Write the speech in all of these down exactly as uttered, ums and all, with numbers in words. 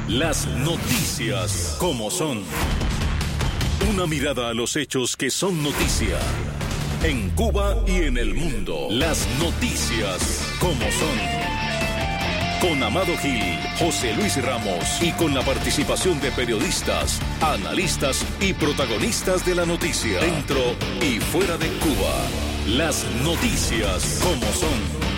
Las noticias como son. Una mirada a los hechos que son noticia. En Cuba y en el mundo. Las noticias como son. Con Amado Gil, José Luis Ramos y con la participación de periodistas, analistas y protagonistas de la noticia. Dentro y fuera de Cuba. Las noticias como son.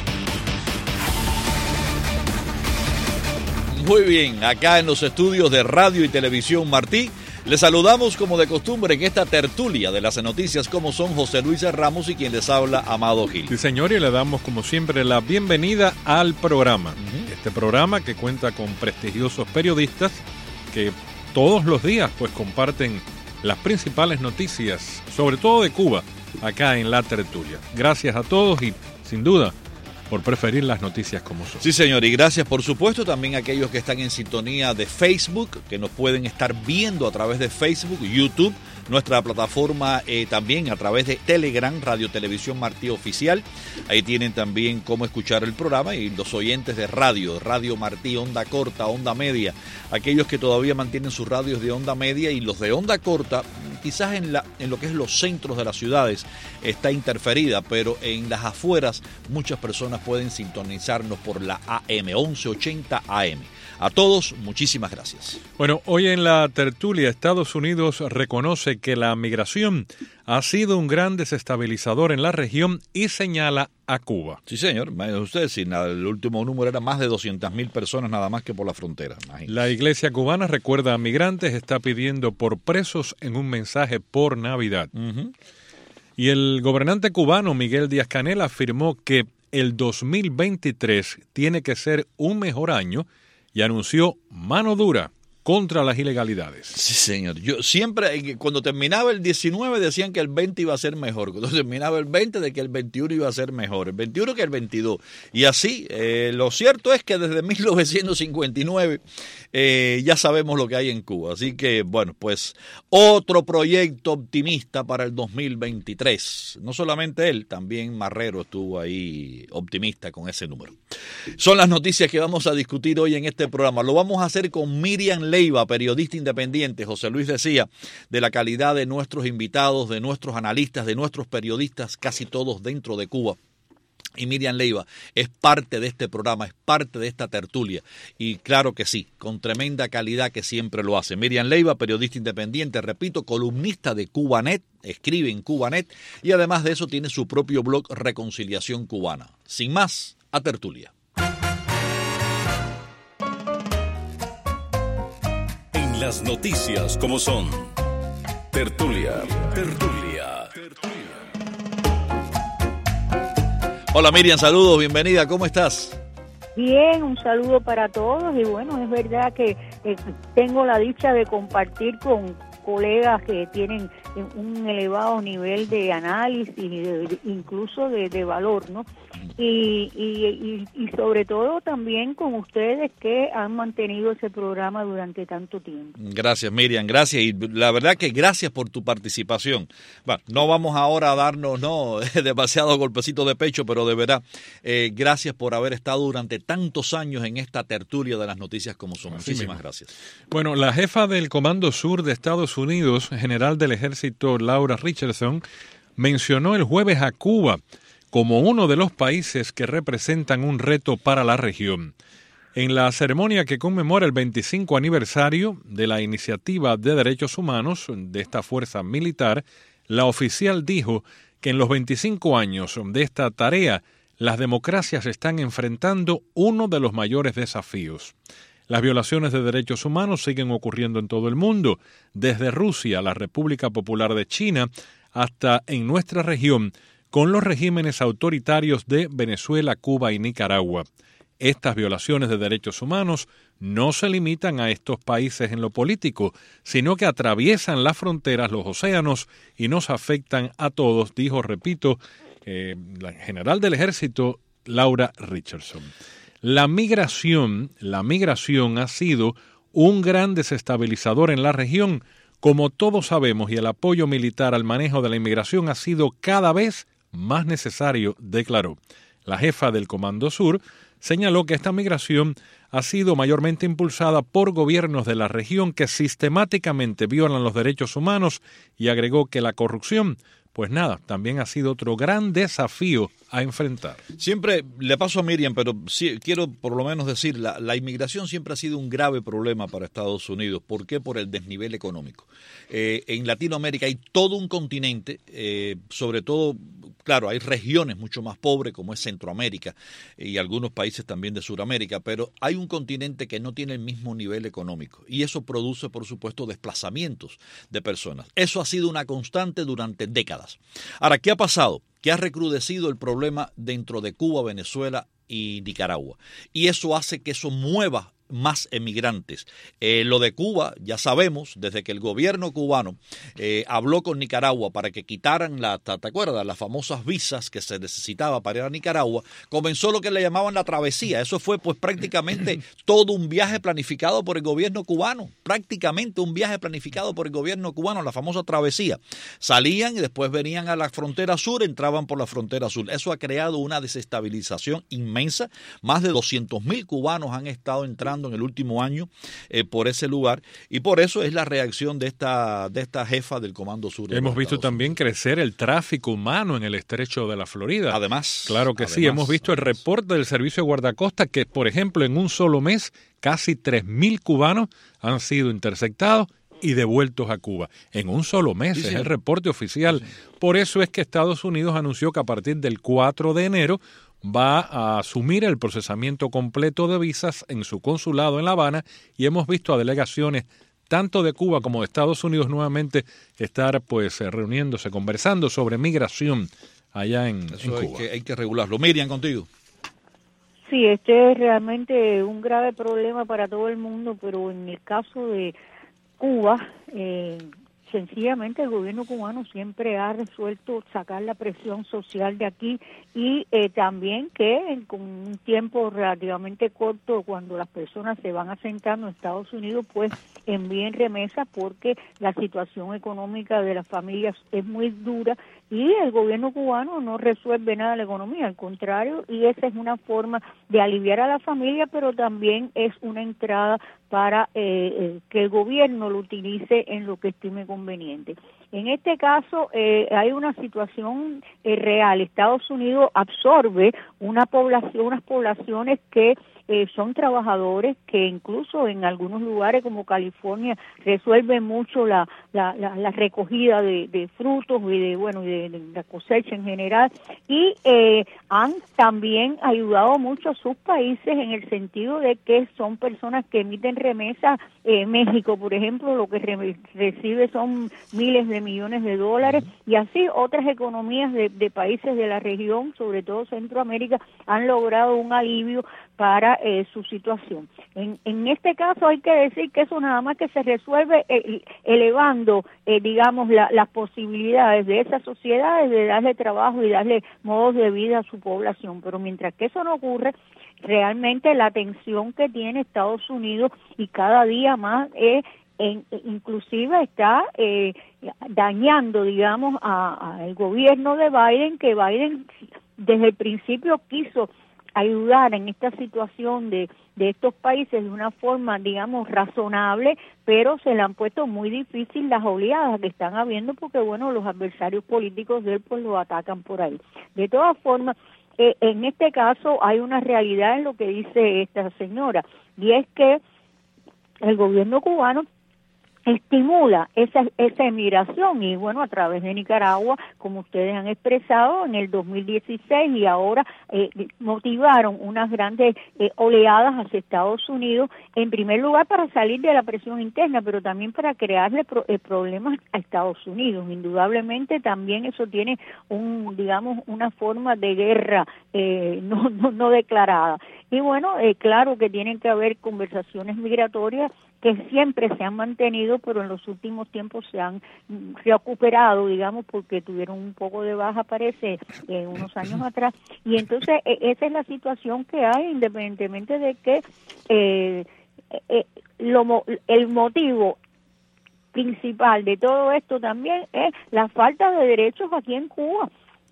Muy bien, acá en los estudios de Radio y Televisión Martí, les saludamos como de costumbre en esta tertulia de las noticias como son José Luis Ramos y quien les habla, Amado Gil. Sí, señor, y le damos como siempre la bienvenida al programa. Uh-huh. Este programa que cuenta con prestigiosos periodistas que todos los días pues comparten las principales noticias, sobre todo de Cuba, acá en la tertulia. Gracias a todos y sin duda por preferir las noticias como son. Sí, señor, y gracias por supuesto también a aquellos que están en sintonía de Facebook, que nos pueden estar viendo a través de Facebook, YouTube, nuestra plataforma eh, también a través de Telegram, Radio Televisión Martí Oficial. Ahí tienen también cómo escuchar el programa y los oyentes de radio, Radio Martí, onda corta, onda media, aquellos que todavía mantienen sus radios de onda media y los de onda corta, quizás en, la, en lo que es los centros de las ciudades está interferida, pero en las afueras muchas personas pueden sintonizarnos por la A M, once ochenta A M. A todos, muchísimas gracias. Bueno, hoy en la tertulia Estados Unidos reconoce que la migración ha sido un gran desestabilizador en la región y señala a Cuba. Sí, señor. Ustedes, sí, el último número era más de doscientas mil personas nada más que por la frontera. Imagínate. La iglesia cubana recuerda a migrantes, está pidiendo por presos en un mensaje por Navidad. Uh-huh. Y el gobernante cubano Miguel Díaz-Canel afirmó que el dos mil veintitrés tiene que ser un mejor año y anunció mano dura contra las ilegalidades. Sí, señor. Yo siempre, cuando terminaba el diecinueve decían que el veinte iba a ser mejor. Cuando terminaba el veinte de que el veintiuno iba a ser mejor. El veintiuno que el veintidós. Y así, eh, lo cierto es que desde mil novecientos cincuenta y nueve eh, ya sabemos lo que hay en Cuba. Así que, bueno, pues otro proyecto optimista para el dos mil veintitrés. No solamente él, también Marrero estuvo ahí optimista con ese número. Son las noticias que vamos a discutir hoy en este programa. Lo vamos a hacer con Miriam Leiva, periodista independiente. José Luis decía de la calidad de nuestros invitados, de nuestros analistas, de nuestros periodistas, casi todos dentro de Cuba. Y Miriam Leiva es parte de este programa, es parte de esta tertulia. Y claro que sí, con tremenda calidad que siempre lo hace. Miriam Leiva, periodista independiente, repito, columnista de Cubanet, escribe en Cubanet y además de eso tiene su propio blog Reconciliación Cubana. Sin más, a tertulia. Las noticias como son. Tertulia, tertulia, tertulia. Hola Miriam, saludos, bienvenida, ¿cómo estás? Bien, un saludo para todos y bueno, es verdad que eh, tengo la dicha de compartir con colegas que tienen un elevado nivel de análisis, de, incluso de, de valor, ¿no? Y, y, y, y sobre todo también con ustedes que han mantenido ese programa durante tanto tiempo. Gracias Miriam, gracias y la verdad que gracias por tu participación. Bueno, no vamos ahora a darnos no demasiado golpecito de pecho, pero de verdad, eh, gracias por haber estado durante tantos años en esta tertulia de las noticias como son. Así Muchísimas mismo. Gracias. Bueno, la jefa del Comando Sur de Estados Unidos, general del Ejército Laura Richardson, mencionó el jueves a Cuba como uno de los países que representan un reto para la región. En la ceremonia que conmemora el veinticinco aniversario de la iniciativa de derechos humanos de esta fuerza militar, la oficial dijo que en los veinticinco años de esta tarea, las democracias están enfrentando uno de los mayores desafíos. Las violaciones de derechos humanos siguen ocurriendo en todo el mundo, desde Rusia, la República Popular de China, hasta en nuestra región, con los regímenes autoritarios de Venezuela, Cuba y Nicaragua. Estas violaciones de derechos humanos no se limitan a estos países en lo político, sino que atraviesan las fronteras, los océanos y nos afectan a todos, dijo, repito, eh, la general del Ejército, Laura Richardson. La migración, la migración ha sido un gran desestabilizador en la región, como todos sabemos, y el apoyo militar al manejo de la inmigración ha sido cada vez más necesario, declaró. La jefa del Comando Sur señaló que esta migración ha sido mayormente impulsada por gobiernos de la región que sistemáticamente violan los derechos humanos y agregó que la corrupción, pues nada, también ha sido otro gran desafío a enfrentar. Siempre le paso a Miriam, pero sí, quiero por lo menos decir, la, la inmigración siempre ha sido un grave problema para Estados Unidos. ¿Por qué? Por el desnivel económico. Eh, en Latinoamérica hay todo un continente, eh, sobre todo, claro, hay regiones mucho más pobres como es Centroamérica y algunos países también de Sudamérica, pero hay un continente que no tiene el mismo nivel económico y eso produce, por supuesto, desplazamientos de personas. Eso ha sido una constante durante décadas. Ahora, ¿qué ha pasado? Que ha recrudecido el problema dentro de Cuba, Venezuela y Nicaragua. Y eso hace que eso mueva más emigrantes. Eh, lo de Cuba, ya sabemos, desde que el gobierno cubano eh, habló con Nicaragua para que quitaran, la, ¿te acuerdas? Las famosas visas que se necesitaba para ir a Nicaragua, comenzó lo que le llamaban la travesía. Eso fue pues prácticamente todo un viaje planificado por el gobierno cubano, prácticamente un viaje planificado por el gobierno cubano, la famosa travesía. Salían y después venían a la frontera sur, entraban por la frontera sur. Eso ha creado una desestabilización inmensa. Más de doscientos mil cubanos han estado entrando en el último año eh, por ese lugar y por eso es la reacción de esta de esta jefa del Comando Sur. Hemos visto también crecer el tráfico humano en el estrecho de la Florida. Además. Claro que además, sí, hemos visto además. el reporte del Servicio de Guardacosta que, por ejemplo, en un solo mes casi tres mil cubanos han sido interceptados y devueltos a Cuba. En un solo mes, sí, es sí. el reporte oficial. Sí, sí. Por eso es que Estados Unidos anunció que a partir del cuatro de enero va a asumir el procesamiento completo de visas en su consulado en La Habana y hemos visto a delegaciones tanto de Cuba como de Estados Unidos nuevamente estar pues reuniéndose, conversando sobre migración allá en, Eso en hay Cuba. Que, hay que regularlo. Miriam, contigo. Sí, este es realmente un grave problema para todo el mundo, pero en el caso de Cuba, eh, sencillamente el gobierno cubano siempre ha resuelto sacar la presión social de aquí y eh, también que con un tiempo relativamente corto, cuando las personas se van asentando en Estados Unidos, pues envíen remesas porque la situación económica de las familias es muy dura y el gobierno cubano no resuelve nada de la economía, al contrario, y esa es una forma de aliviar a la familia, pero también es una entrada para eh, eh, que el gobierno lo utilice en lo que estime conveniente. En este caso eh, hay una situación eh, real. Estados Unidos absorbe una población, unas poblaciones que eh, son trabajadores que incluso en algunos lugares como California resuelven mucho la la, la, la recogida de, de frutos y de bueno de, de la cosecha en general y eh, han también ayudado mucho a sus países en el sentido de que son personas que emiten remesas. eh, México, por ejemplo, lo que re recibe son miles de millones de dólares y así otras economías de, de países de la región, sobre todo Centroamérica, han logrado un alivio para eh, su situación. En, en este caso hay que decir que eso nada más que se resuelve eh, elevando, eh, digamos, la, las posibilidades de esas sociedades de darle trabajo y darle modos de vida a su población, pero mientras que eso no ocurre, realmente la tensión que tiene Estados Unidos y cada día más es En, inclusive está eh, dañando, digamos, al gobierno de Biden, que Biden desde el principio quiso ayudar en esta situación de, de estos países de una forma, digamos, razonable, pero se le han puesto muy difícil las oleadas que están habiendo porque, bueno, los adversarios políticos de él pues lo atacan por ahí. De todas formas, eh, en este caso hay una realidad en lo que dice esta señora, y es que el gobierno cubano estimula esa esa emigración y bueno, a través de Nicaragua, como ustedes han expresado, en el dos mil dieciséis y ahora eh, motivaron unas grandes eh, oleadas hacia Estados Unidos, en primer lugar para salir de la presión interna, pero también para crearle pro, eh, problemas a Estados Unidos. Indudablemente también eso tiene un, digamos, una forma de guerra eh, no, no, no declarada. Y bueno, eh, claro que tienen que haber conversaciones migratorias que siempre se han mantenido, pero en los últimos tiempos se han recuperado, digamos, porque tuvieron un poco de baja, parece, eh, unos años atrás. Y entonces eh, esa es la situación que hay, independientemente de que eh, eh, lo, el motivo principal de todo esto también es la falta de derechos aquí en Cuba.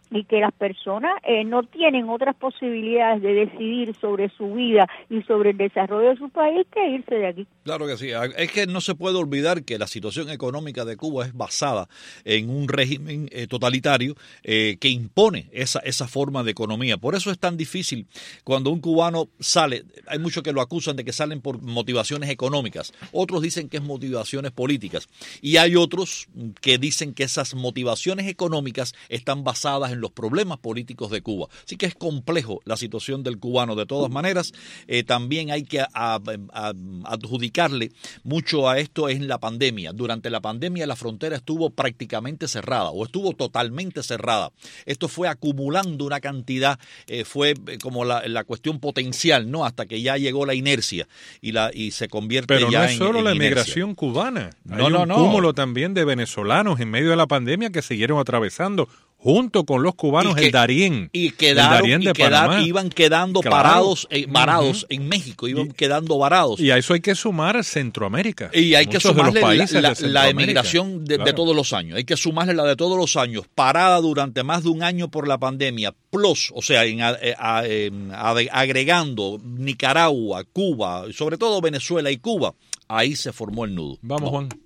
y que las personas eh, no tienen otras posibilidades de decidir sobre su vida y sobre el desarrollo de su país que irse de aquí. Claro que sí. Es que no se puede olvidar que la situación económica de Cuba es basada en un régimen eh, totalitario eh, que impone esa, esa forma de economía. Por eso es tan difícil cuando un cubano sale. Hay muchos que lo acusan de que salen por motivaciones económicas. Otros dicen que es motivaciones políticas. Y hay otros que dicen que esas motivaciones económicas están basadas en los problemas políticos de Cuba. Así que es complejo la situación del cubano. De todas maneras, eh, también hay que a, a, a, adjudicarle mucho a esto en la pandemia. Durante la pandemia la frontera estuvo prácticamente cerrada o estuvo totalmente cerrada. Esto fue acumulando una cantidad, eh, fue como la, la cuestión potencial, ¿no? Hasta que ya llegó la inercia y la y se convierte Pero ya no es en, solo en la inercia. inmigración cubana. No, Hay no, un no. cúmulo también de venezolanos en medio de la pandemia que siguieron atravesando junto con los cubanos que, el Darién. Y quedaron, el Darién de y quedar, Panamá. iban quedando Claro. parados, eh, varados Uh-huh. en México, iban y, quedando varados. Y a eso hay que sumar Centroamérica. Y hay que Muchos de los sumarle países la, de la, Centroamérica. la emigración de, Claro. de todos los años. Hay que sumarle la de todos los años, parada durante más de un año por la pandemia, plus, o sea, en, a, a, a, agregando Nicaragua, Cuba, sobre todo Venezuela y Cuba, ahí se formó el nudo. Vamos, no. Juan.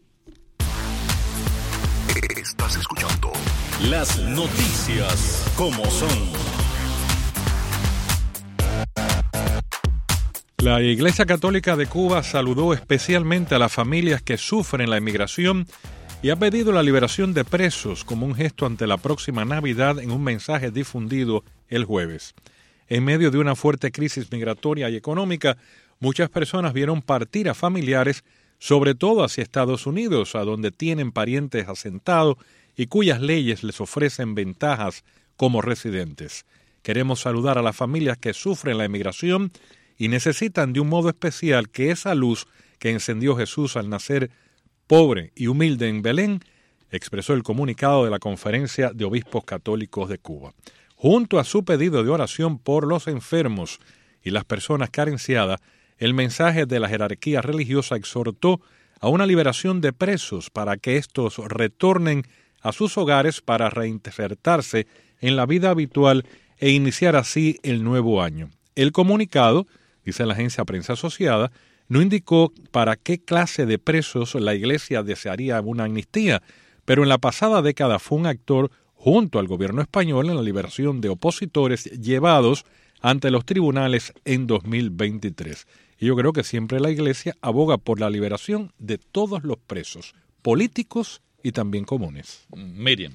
Estás escuchando las noticias como son. La Iglesia Católica de Cuba saludó especialmente a las familias que sufren la inmigración y ha pedido la liberación de presos como un gesto ante la próxima Navidad en un mensaje difundido el jueves. En medio de una fuerte crisis migratoria y económica, muchas personas vieron partir a familiares, sobre todo hacia Estados Unidos, a donde tienen parientes asentados y cuyas leyes les ofrecen ventajas como residentes. Queremos saludar a las familias que sufren la inmigración y necesitan de un modo especial que esa luz que encendió Jesús al nacer pobre y humilde en Belén, expresó el comunicado de la Conferencia de Obispos Católicos de Cuba. Junto a su pedido de oración por los enfermos y las personas carenciadas, el mensaje de la jerarquía religiosa exhortó a una liberación de presos para que éstos retornen a sus hogares para reinsertarse en la vida habitual e iniciar así el nuevo año. El comunicado, dice la agencia Prensa Asociada, no indicó para qué clase de presos la Iglesia desearía una amnistía, pero en la pasada década fue un actor junto al gobierno español en la liberación de opositores llevados ante los tribunales en dos mil veintitrés. Y yo creo que siempre la Iglesia aboga por la liberación de todos los presos, políticos y también comunes. Miriam.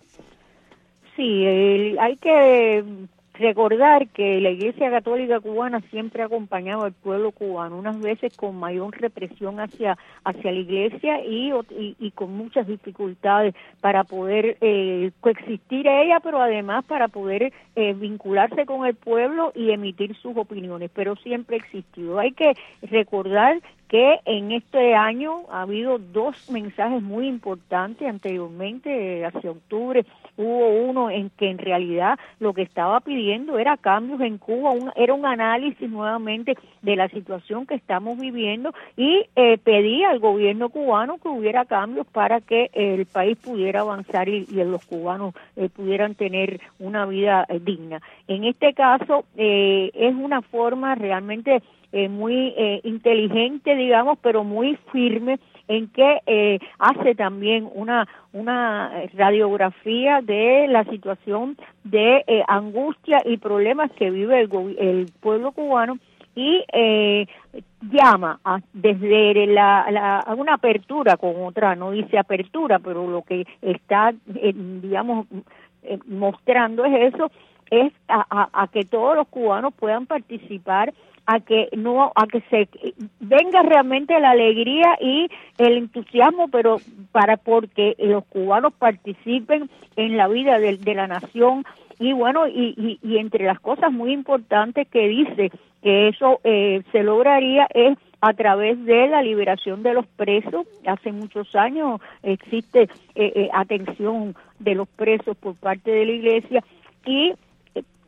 Sí, el, hay que recordar que la Iglesia Católica Cubana siempre ha acompañado al pueblo cubano, unas veces con mayor represión hacia hacia la Iglesia y, y, y con muchas dificultades para poder eh, coexistir a ella, pero además para poder eh, vincularse con el pueblo y emitir sus opiniones, pero siempre ha existido. Hay que recordar que en este año ha habido dos mensajes muy importantes. Anteriormente, hacia octubre, hubo uno en que en realidad lo que estaba pidiendo era cambios en Cuba, un, era un análisis nuevamente de la situación que estamos viviendo y eh, pedía al gobierno cubano que hubiera cambios para que eh, el país pudiera avanzar y, y los cubanos eh, pudieran tener una vida eh, digna. En este caso, eh, es una forma realmente Eh, muy eh, inteligente, digamos, pero muy firme, en que eh, hace también una una radiografía de la situación de eh, angustia y problemas que vive el, el pueblo cubano y eh, llama a, desde la, la a una apertura con otra, no dice apertura, pero lo que está, eh, digamos, eh, mostrando es eso, es a, a, a que todos los cubanos puedan participar, a que no a que se venga realmente la alegría y el entusiasmo, pero para porque los cubanos participen en la vida de, de la nación. Y bueno, y, y, y entre las cosas muy importantes que dice que eso eh, se lograría es a través de la liberación de los presos. Hace muchos años existe eh, eh, atención de los presos por parte de la Iglesia y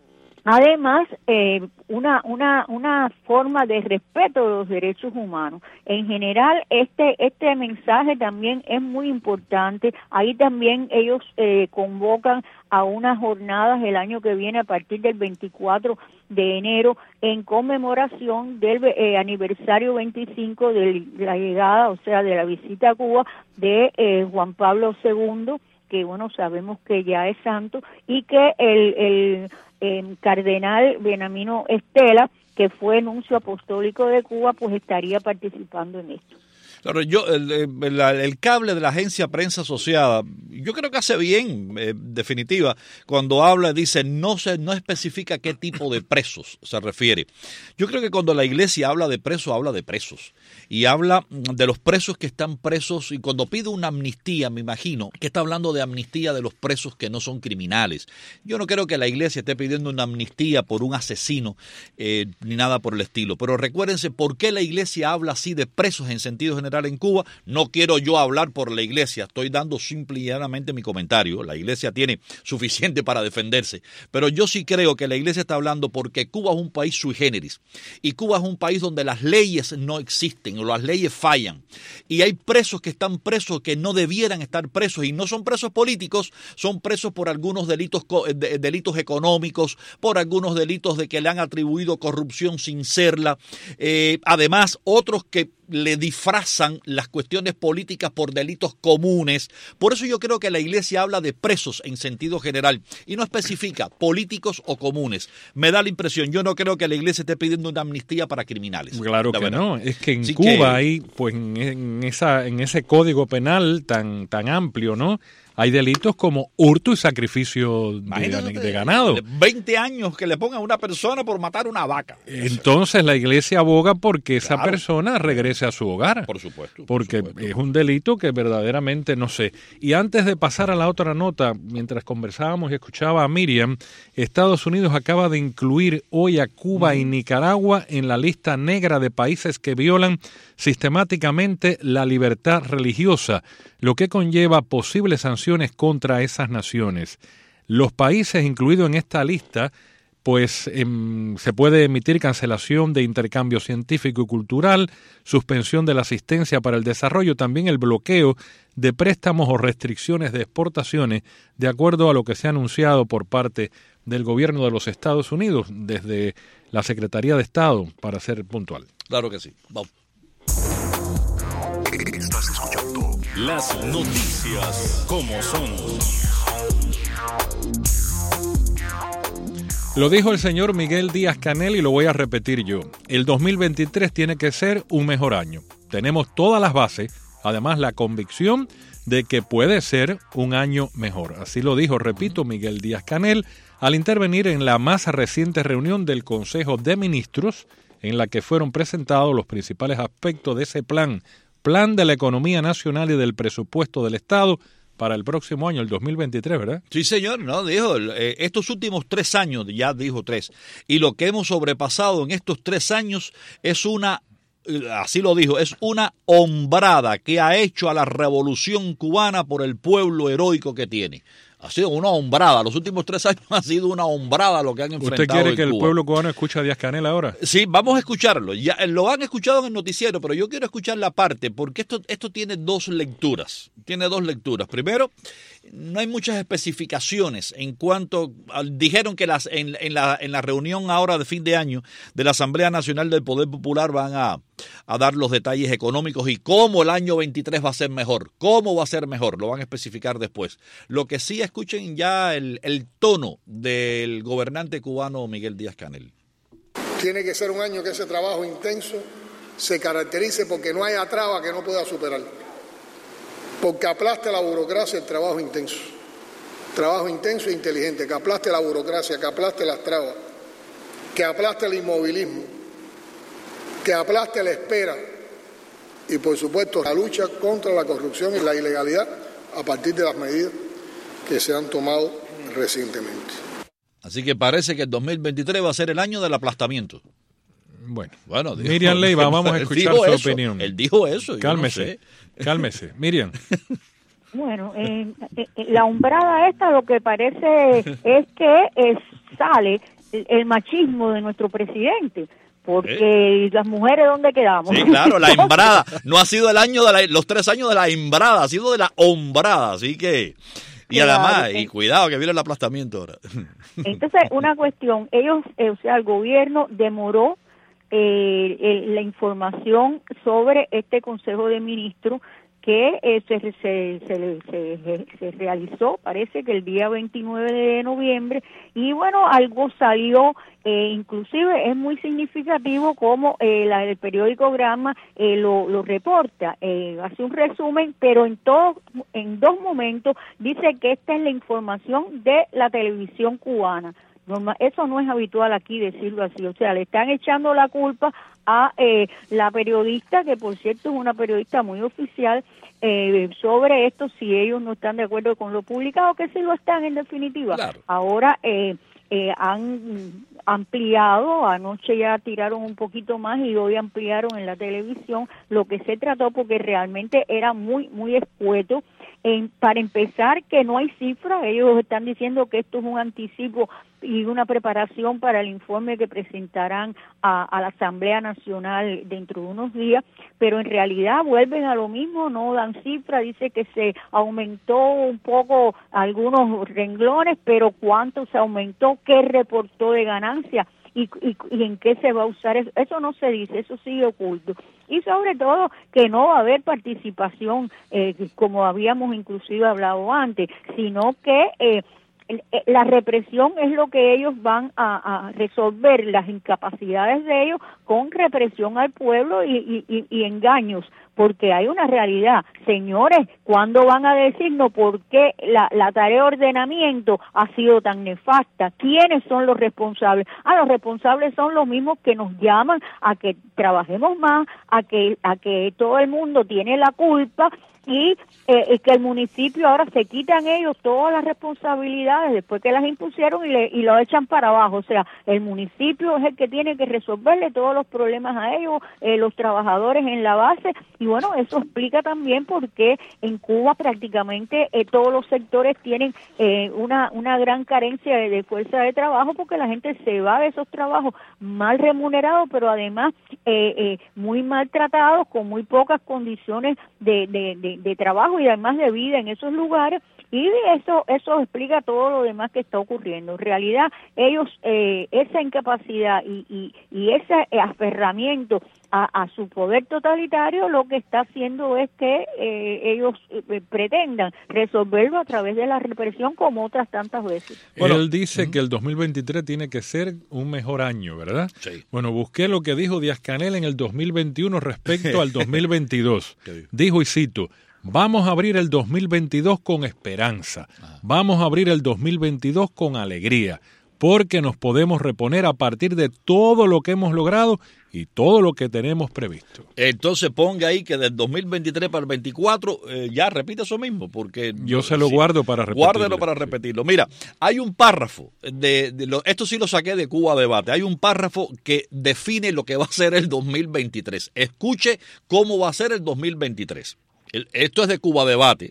Además, eh, una, una, una forma de respeto de los derechos humanos. En general, este, este mensaje también es muy importante. Ahí también ellos eh, convocan a unas jornadas el año que viene a partir del veinticuatro de enero en conmemoración del eh, aniversario veinticinco de la llegada, o sea, de la visita a Cuba de eh, Juan Pablo segundo, que bueno, sabemos que ya es santo, y que el, el el cardenal Benamino Estela, que fue nuncio apostólico de Cuba, pues estaría participando en esto. Claro, yo el, el, el cable de la agencia Prensa Asociada, yo creo que hace bien, eh, definitiva, cuando habla, dice, no se no especifica qué tipo de presos se refiere. Yo creo que cuando la iglesia habla de presos, habla de presos. Y habla de los presos que están presos, y cuando pide una amnistía, me imagino que está hablando de amnistía de los presos que no son criminales. Yo no creo que la iglesia esté pidiendo una amnistía por un asesino, eh, ni nada por el estilo. Pero recuérdense, ¿por qué la iglesia habla así de presos en sentido general en Cuba? No quiero yo hablar por la iglesia, estoy dando simple y llanamente mi comentario. La iglesia tiene suficiente para defenderse, pero yo sí creo que la iglesia está hablando porque Cuba es un país sui generis, y Cuba es un país donde las leyes no existen, o las leyes fallan, y hay presos que están presos que no debieran estar presos, y no son presos políticos, son presos por algunos delitos, delitos económicos, por algunos delitos de que le han atribuido corrupción sin serla, eh, además otros que le disfrazan las cuestiones políticas por delitos comunes. Por eso yo creo que la iglesia habla de presos en sentido general y no especifica políticos o comunes. Me da la impresión, yo no creo que la iglesia esté pidiendo una amnistía para criminales. Claro que no, es que en Así Cuba que... hay, pues en esa en ese código penal tan tan amplio, ¿no? Hay delitos como hurto y sacrificio de, de ganado. veinte años que le pongan a una persona por matar una vaca. Entonces la iglesia aboga porque esa claro. persona regrese a su hogar. Por supuesto. Por porque supuesto. Es un delito que verdaderamente no sé. Y antes de pasar a la otra nota, mientras conversábamos y escuchaba a Miriam, Estados Unidos acaba de incluir hoy a Cuba uh-huh. y Nicaragua en la lista negra de países que violan sistemáticamente la libertad religiosa, lo que conlleva posibles sanciones contra esas naciones. Los países incluidos en esta lista, pues eh, se puede emitir cancelación de intercambio científico y cultural, suspensión de la asistencia para el desarrollo, también el bloqueo de préstamos o restricciones de exportaciones, de acuerdo a lo que se ha anunciado por parte del gobierno de los Estados Unidos, desde la Secretaría de Estado, para ser puntual. Claro que sí. Vamos. Estás escuchando las noticias como son. Lo dijo el señor Miguel Díaz-Canel y lo voy a repetir yo. El dos mil veintitrés tiene que ser un mejor año. Tenemos todas las bases, además la convicción de que puede ser un año mejor. Así lo dijo, repito, Miguel Díaz-Canel al intervenir en la más reciente reunión del Consejo de Ministros, en la que fueron presentados los principales aspectos de ese plan, plan de la economía nacional y del presupuesto del Estado para el próximo año, el dos mil veintitrés, ¿verdad? Sí, señor, no, dijo, eh, estos últimos tres años, ya dijo tres, y lo que hemos sobrepasado en estos tres años es una, así lo dijo, es una hombrada que ha hecho a la revolución cubana por el pueblo heroico que tiene. Ha sido una hombrada. Los últimos tres años ha sido una hombrada lo que han enfrentado. ¿Usted quiere que en el Cuba. pueblo cubano escuche a Díaz-Canel ahora? Sí, vamos a escucharlo. Ya lo han escuchado en el noticiero, pero yo quiero escuchar la parte, porque esto, esto tiene dos lecturas. Tiene dos lecturas. Primero, no hay muchas especificaciones en cuanto a, dijeron que las en, en, la, en la reunión ahora de fin de año de la Asamblea Nacional del Poder Popular van a, a dar los detalles económicos y cómo el año veintitrés va a ser mejor, cómo va a ser mejor, lo van a especificar después. Lo que sí, escuchen ya el, el tono del gobernante cubano Miguel Díaz-Canel. Tiene que ser un año que ese trabajo intenso se caracterice porque no haya traba que no pueda superar. Porque aplaste la burocracia el trabajo intenso. Trabajo intenso e inteligente, que aplaste la burocracia, que aplaste las trabas, que aplaste el inmovilismo, que aplaste la espera y, por supuesto, la lucha contra la corrupción y la ilegalidad a partir de las medidas que se han tomado recientemente. Así que parece que el dos mil veintitrés va a ser el año del aplastamiento. Bueno, bueno dijo, Miriam Leiva, vamos a escuchar su eso, opinión. Él dijo eso. Cálmese, yo no sé. cálmese. Miriam. Bueno, eh, eh, la hombrada esta lo que parece es que eh, sale el, el machismo de nuestro presidente. Porque ¿Eh? las mujeres, ¿dónde quedamos? Sí, claro, la hembrada. No ha sido el año de la, los tres años de la hembrada, ha sido de la hombrada, así que... Y claro, además, y cuidado que viene el aplastamiento ahora. Entonces, una cuestión, ellos, eh, o sea, el gobierno demoró eh, el, la información sobre este Consejo de Ministros que eh, se, se, se, se, se realizó, parece que el día veintinueve de noviembre, y bueno, algo salió, eh, inclusive es muy significativo como eh, la, el periódico Gramma eh, lo, lo reporta, eh, hace un resumen, pero en, todo, en dos momentos dice que esta es la información de la televisión cubana. Normal, eso no es habitual aquí decirlo así, o sea, le están echando la culpa a eh, la periodista, que por cierto es una periodista muy oficial, eh, sobre esto, si ellos no están de acuerdo con lo publicado, que sí lo están en definitiva. Claro. Ahora eh, eh, han ampliado, anoche ya tiraron un poquito más y hoy ampliaron en la televisión lo que se trató, porque realmente era muy, muy escueto. En, para empezar, que no hay cifras, ellos están diciendo que esto es un anticipo y una preparación para el informe que presentarán a, a la Asamblea Nacional dentro de unos días, pero en realidad vuelven a lo mismo, no dan cifras, dice que se aumentó un poco algunos renglones, pero ¿cuánto se aumentó? ¿Qué reportó de ganancia? Y, y, y en qué se va a usar eso, eso no se dice, eso sigue oculto. Y sobre todo que no va a haber participación, eh, como habíamos inclusive hablado antes, sino que eh, la represión es lo que ellos van a, a resolver, las incapacidades de ellos con represión al pueblo y, y, y engaños, porque hay una realidad. Señores, ¿cuándo van a decirnos por qué la, la tarea de ordenamiento ha sido tan nefasta? ¿Quiénes son los responsables? Ah, los responsables son los mismos que nos llaman a que trabajemos más, a que, a que todo el mundo tiene la culpa, y eh, que el municipio ahora se quitan ellos todas las responsabilidades después que las impusieron y, le, y lo echan para abajo. O sea, el municipio es el que tiene que resolverle todos los problemas a ellos, eh, los trabajadores en la base, y bueno, eso explica también por qué en Cuba prácticamente eh, todos los sectores tienen eh, una, una gran carencia de, de fuerza de trabajo, porque la gente se va de esos trabajos mal remunerados, pero además eh, eh, muy maltratados, con muy pocas condiciones de, de, de de trabajo y además de vida en esos lugares, y eso eso explica todo lo demás que está ocurriendo. En realidad, ellos, eh, esa incapacidad y, y, y ese aferramiento a, a su poder totalitario, lo que está haciendo es que eh, ellos eh, pretendan resolverlo a través de la represión, como otras tantas veces. Bueno, él dice uh-huh. que el dos mil veintitrés tiene que ser un mejor año, ¿verdad? Sí. Bueno, busqué lo que dijo Díaz-Canel en el dos mil veintiuno respecto al dos mil veintidós. Dijo, y cito: vamos a abrir el dos mil veintidós con esperanza, vamos a abrir el dos mil veintidós con alegría, porque nos podemos reponer a partir de todo lo que hemos logrado y todo lo que tenemos previsto. Entonces ponga ahí que del dos mil veintitrés para el veinticuatro, eh, ya repite eso mismo, porque... Yo se lo sí, guardo para repetirlo. Guárdelo para repetirlo. Mira, hay un párrafo, de, de lo, esto sí lo saqué de Cuba Debate, hay un párrafo que define lo que va a ser el dos mil veintitrés. Escuche cómo va a ser el dos mil veintitrés. El, esto es de Cuba Debate.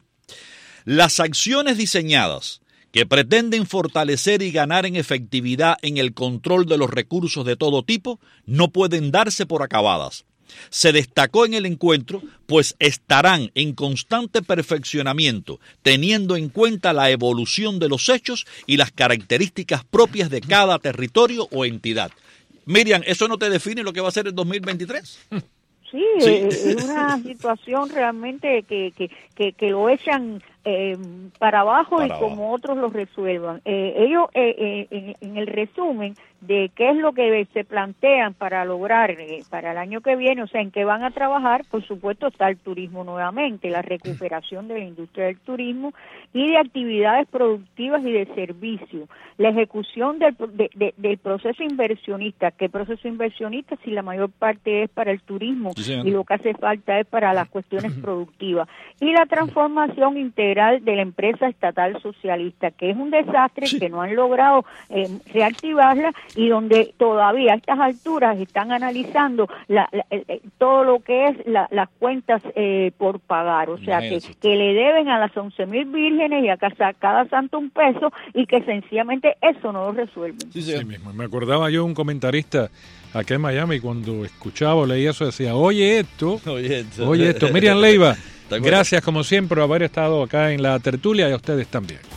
Las acciones diseñadas que pretenden fortalecer y ganar en efectividad en el control de los recursos de todo tipo, no pueden darse por acabadas. Se destacó en el encuentro, pues estarán en constante perfeccionamiento, teniendo en cuenta la evolución de los hechos y las características propias de cada territorio o entidad. Miriam, ¿eso no te define lo que va a ser el dos mil veintitrés? Sí, sí. Es una situación realmente que, que, que, que lo echan eh, para abajo para y abajo. Como otros lo resuelvan. Eh, ellos, eh, eh, en, en el resumen de qué es lo que se plantean para lograr eh, para el año que viene, o sea, en qué van a trabajar, por supuesto está el turismo nuevamente, la recuperación de la industria del turismo y de actividades productivas y de servicio, la ejecución del, de, de, del proceso inversionista. ¿Qué proceso inversionista? Si la mayor parte es para el turismo, sí, y lo que hace falta es para las cuestiones productivas, y la transformación integral federal de la empresa estatal socialista, que es un desastre, sí. que no han logrado eh, reactivarla y donde todavía a estas alturas están analizando la, la, eh, todo lo que es la, las cuentas eh, por pagar, o sea, que, que le deben a las once mil vírgenes y a cada, cada santo un peso y que sencillamente eso no lo resuelven. Sí, sí. Sí mismo. Me acordaba yo un comentarista acá en Miami cuando escuchaba o leía eso decía, oye esto, oye esto, oye esto. Miriam Leiva, gracias como siempre por haber estado acá en la tertulia y a ustedes también.